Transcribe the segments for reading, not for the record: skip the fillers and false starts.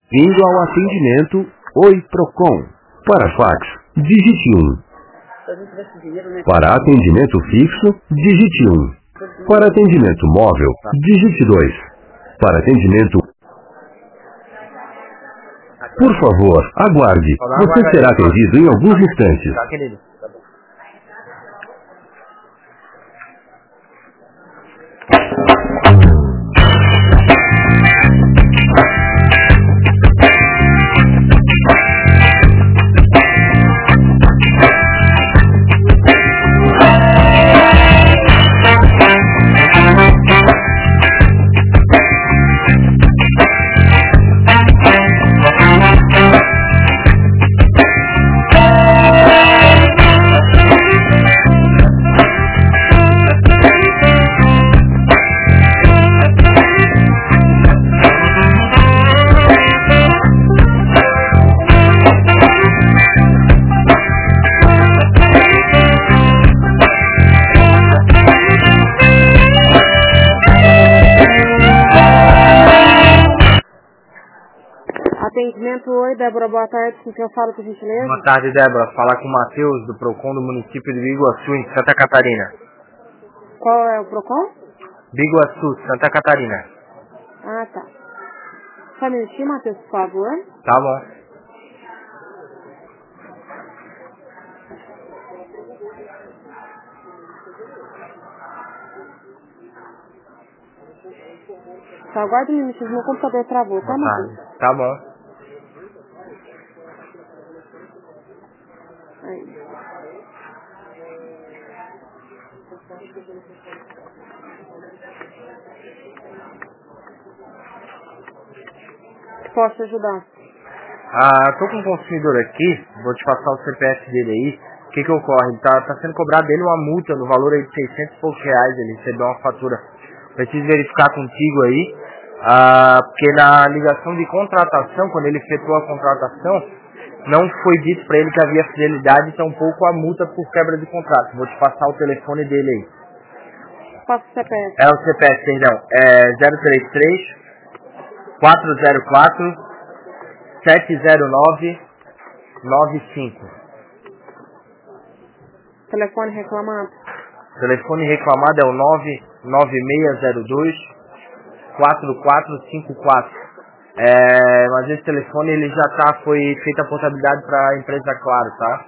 Indo ao atendimento, Oi Procon. Para fax, digite 1. Para atendimento fixo, digite 1. Para atendimento móvel, digite 2. Para atendimento... Por favor, aguarde. Você será atendido em alguns instantes. Tá, querido? Tá bom. Atendimento, oi, Débora, boa tarde, com quem eu falo, por gentileza? Boa tarde, Débora. Fala com o Matheus, do Procon do município de Biguaçu, em Santa Catarina. Qual é o Procon? Biguaçu, Santa Catarina. Ah, tá. Só um minutinho, Matheus, por favor. Tá bom. Só aguarda um minutinho, meu computador travou, tá, Boa Matheus? tarde. Tá bom. Aí. Posso te ajudar? Tô com um consumidor aqui, vou te passar o CPF dele aí. O que ocorre? Tá sendo cobrado dele uma multa no valor aí de 600 e poucos reais, ele recebeu uma fatura. Preciso verificar contigo aí, porque na ligação de contratação, quando ele efetuou a contratação, não foi dito para ele que havia fidelidade, tampouco a multa por quebra de contrato. Vou te passar o telefone dele aí. Passa o CPF. É o CPF, perdão, é 033 404 70995. Telefone reclamado. O telefone reclamado é o 99602 4454. Mas esse telefone ele já foi feita a portabilidade para a empresa Claro, tá?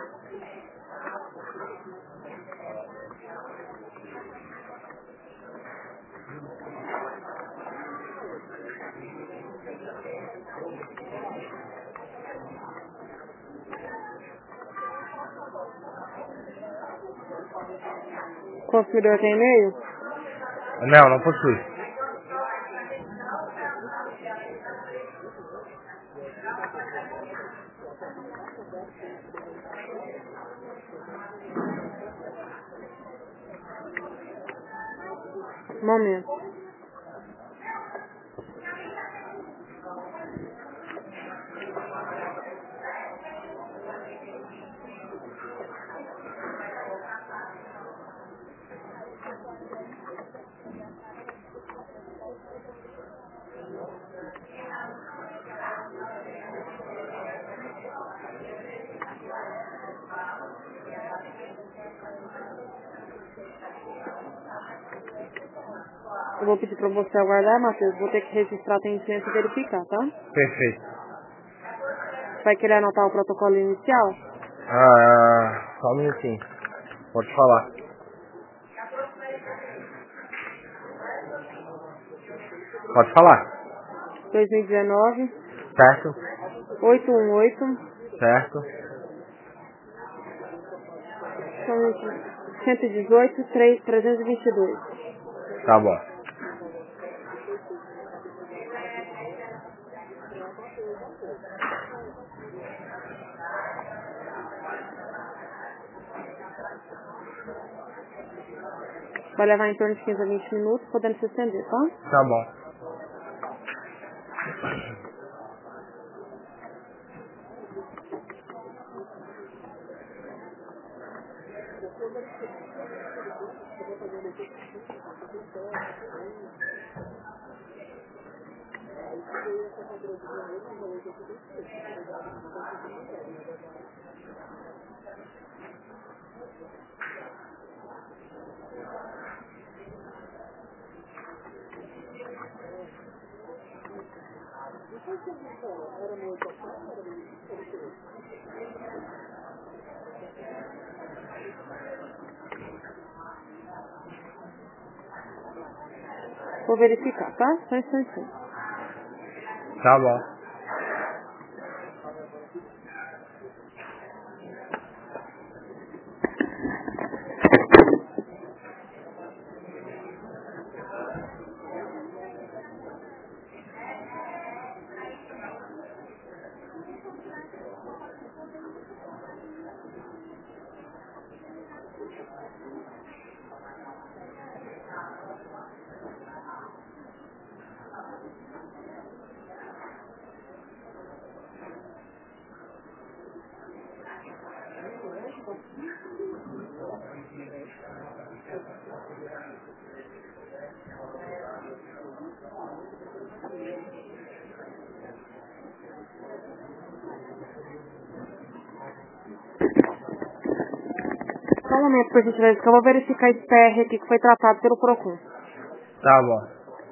O consumidor tem e-mail? Não possui. Momento. Eu vou pedir pra você aguardar, Matheus. Vou ter que registrar o atendimento e verificar, tá? Perfeito. Vai querer anotar o protocolo inicial? Só um minutinho. Pode falar. Pode falar. 2019, Certo? 818, Certo? 118, 322. Tá bom. Vai levar em torno de 15 a 20 minutos, podendo se estender, tá? Tá bom. Vou verificar, tá? Só um instantinho. Tá bom. Só um momento, por gentileza, que eu vou verificar esse PR aqui que foi tratado pelo PROCON. Tá bom.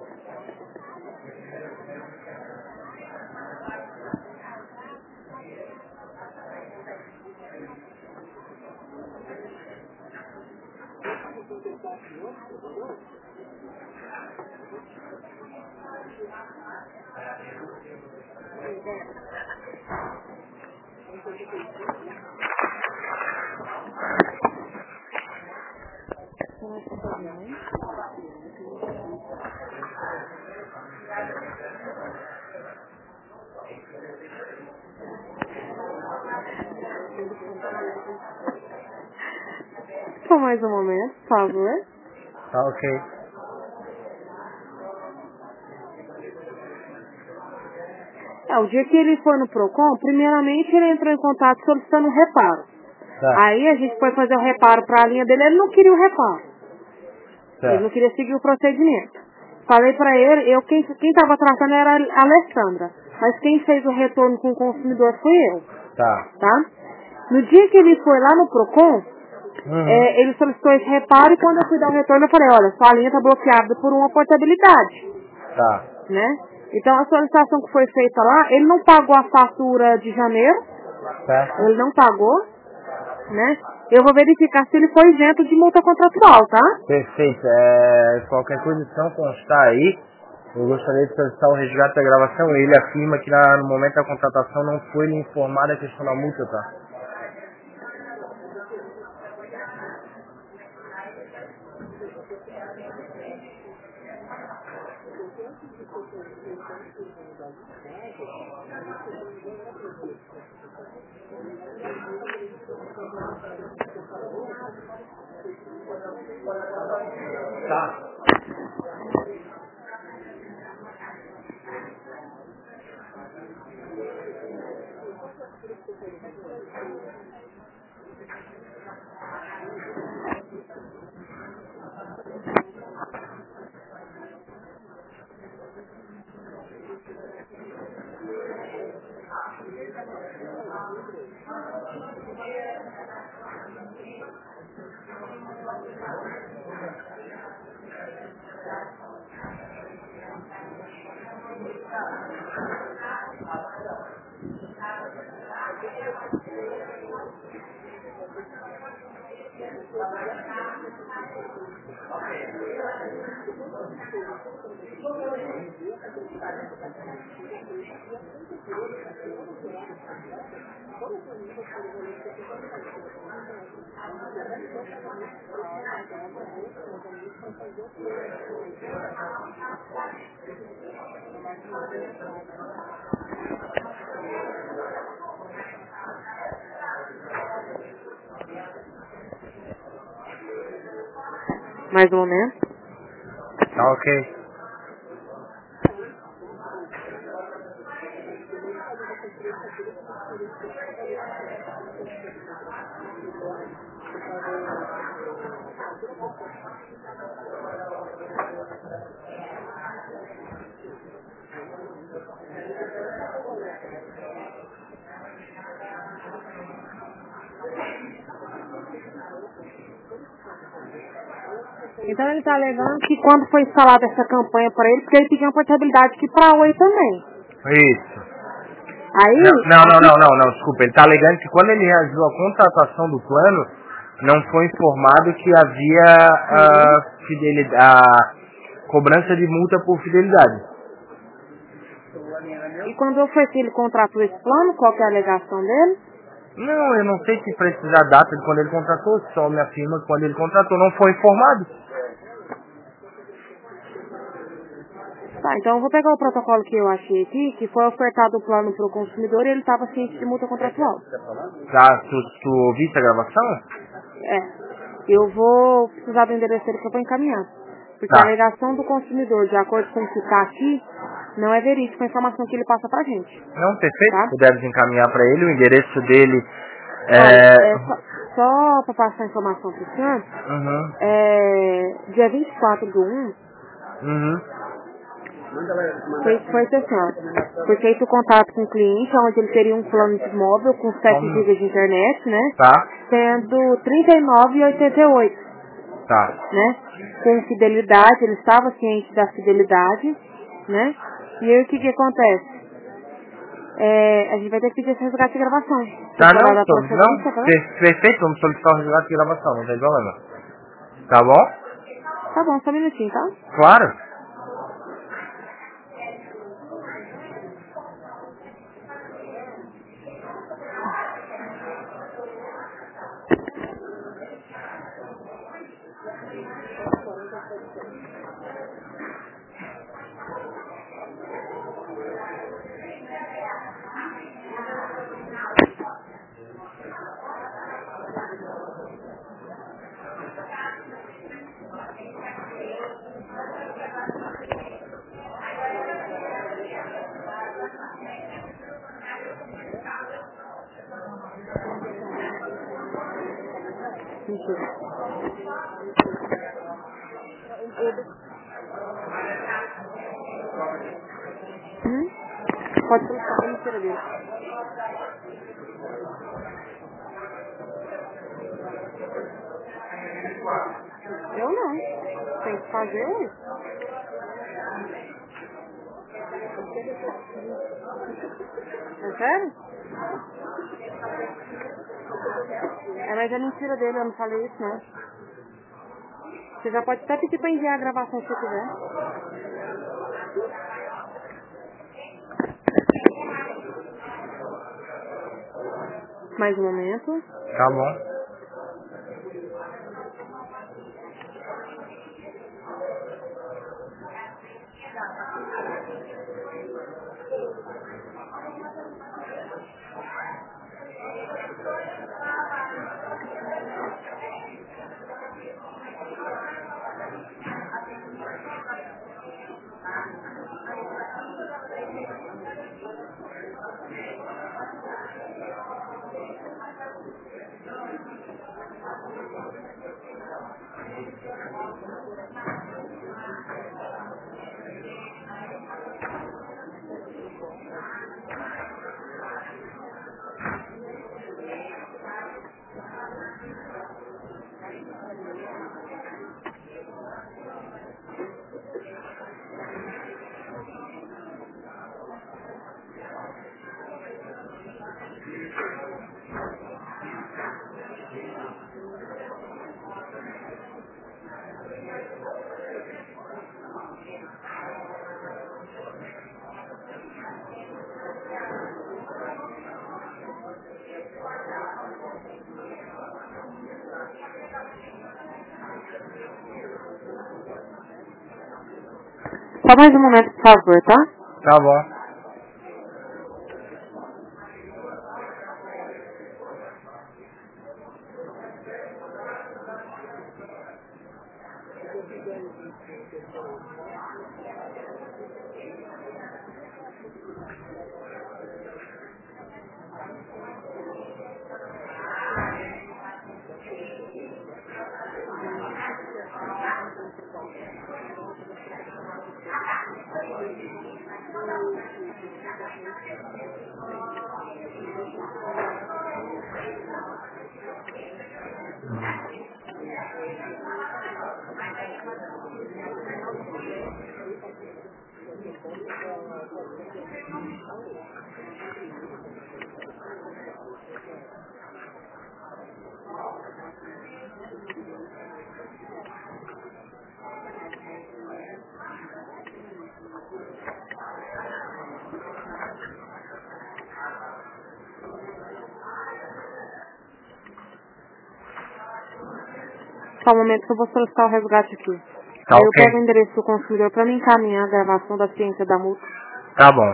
Só mais um momento, por favor. Tá ok. O dia que ele foi no PROCON, primeiramente ele entrou em contato solicitando um reparo. Tá. Aí a gente foi fazer o reparo para a linha dele, ele não queria o reparo. Tá. Ele não queria seguir o procedimento. Falei para ele, quem estava tratando era a Alessandra. Mas quem fez o retorno com o consumidor fui eu. Tá. Tá? No dia que ele foi lá no PROCON, ele solicitou esse reparo e quando eu fui dar o retorno eu falei, olha, sua linha está bloqueada por uma portabilidade. Tá. Né? Então a solicitação que foi feita lá, ele não pagou a fatura de janeiro, Certo. ele não pagou, né? Eu vou verificar se ele foi isento de multa contratual, tá? Perfeito. Qualquer coisa que não constar aí, eu gostaria de solicitar o resgate da gravação. Ele afirma que no momento da contratação não foi lhe informada a questão da multa, tá? Tá. Mais um momento. Tá ok. Então ele está alegando que quando foi instalada essa campanha para ele, porque ele pediu uma portabilidade aqui para a Oi também. Isso. Aí... Não, desculpa. Ele está alegando que quando ele realizou a contratação do plano, não foi informado que havia a cobrança de multa por fidelidade. E quando foi que ele contratou esse plano, qual que é a alegação dele? Não, eu não sei se precisa a data de quando ele contratou, só me afirma que quando ele contratou não foi informado. Tá, então eu vou pegar o protocolo que eu achei aqui, que foi ofertado o plano para o consumidor e ele estava ciente de multa contratual. Tá, tu ouviste a gravação? É. Eu vou precisar do endereço dele que eu vou encaminhar. Porque Tá. a alegação do consumidor, de acordo com o que está aqui, não é verídica a informação que ele passa pra gente. Não, perfeito. Tá? Puderes encaminhar para ele, o endereço dele Olha, só para passar a informação para o senhor, dia 24/1, foi assim, ó, foi feito o contato com o cliente, onde ele teria um plano de móvel com 7 GB de internet, né? Tá. Sendo R$39,88. Tá. Né? Com fidelidade, ele estava ciente da fidelidade, né? E aí o que acontece? A gente vai ter que pedir esse resgate de gravação. Tá, Tá? Perfeito, vamos solicitar o resgate de gravação, não tem problema. Tá bom? Tá bom, só um minutinho, tá? Claro. Mentira. Pode solicitar a mentira dele. Eu não. Tem que fazer isso. É sério? Mas é mentira dele, eu não falei isso não. Você já pode até pedir pra enviar a gravação se você quiser. Mais um momento. Tá bom. Só mais um momento, por favor, tá? Tá bom. Só um momento que eu vou solicitar o resgate aqui. Tá, Aí eu ok. pego o endereço do consumidor para me encaminhar a gravação da ciência da multa. Tá bom.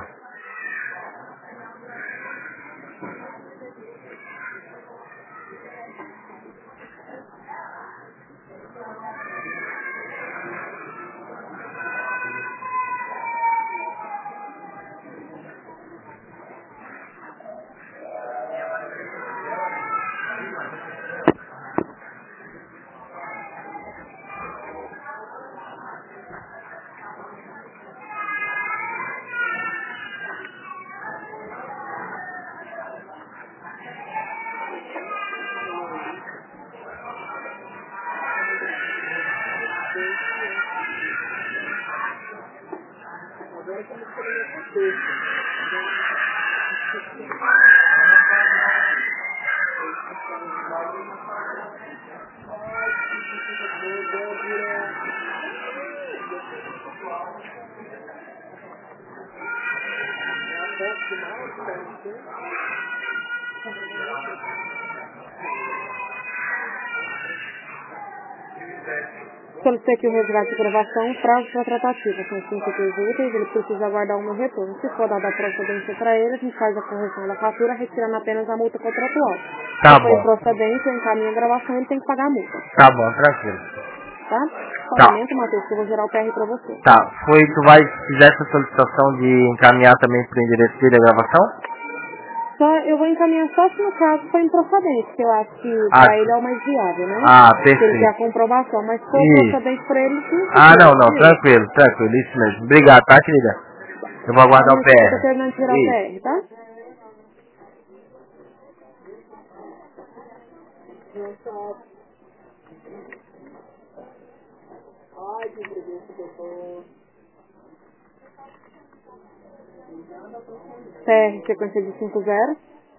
Solicitei aqui o resgate de gravação, prazo para tratativa. São 5 dias úteis, ele precisa aguardar o meu retorno. Se for dada a procedência para ele, a gente faz a correção da fatura, retirando apenas a multa contratual. Tá Se for bom. improcedente, eu encaminho a gravação, ele tem que pagar a multa. Tá bom, tranquilo. Tá? Só Tá. um momento, Matheus, que eu vou gerar o PR para você. Tá, tu vai fizer essa solicitação de encaminhar também pro endereço dele a gravação? Eu vou encaminhar só se no caso for improcedente, que eu acho que Ah, para ele é o mais viável, né? Ah, Se ele quer a perfeito. comprovação, mas se for Isso. procedente para ele, sim. Não, tranquilo, isso mesmo. Obrigado, tá, querida? Eu vou aguardar o Eu tô PR. terminando de gerar o PR, tá? PR, sequência de 50.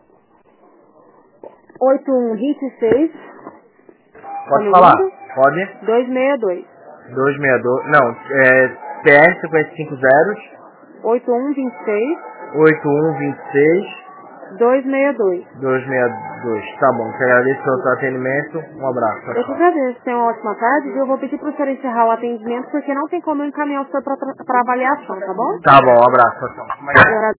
8126. Pode falar? Pode? 262. 262. Não, PR 5050 8126. 8126 262. 262. Tá bom, te agradeço pelo seu atendimento. Um abraço. Eu que agradeço. Tenha uma ótima tarde. Eu vou pedir para o senhor encerrar o atendimento, porque não tem como eu encaminhar o senhor para avaliação, tá bom? Tá bom, um abraço. Eu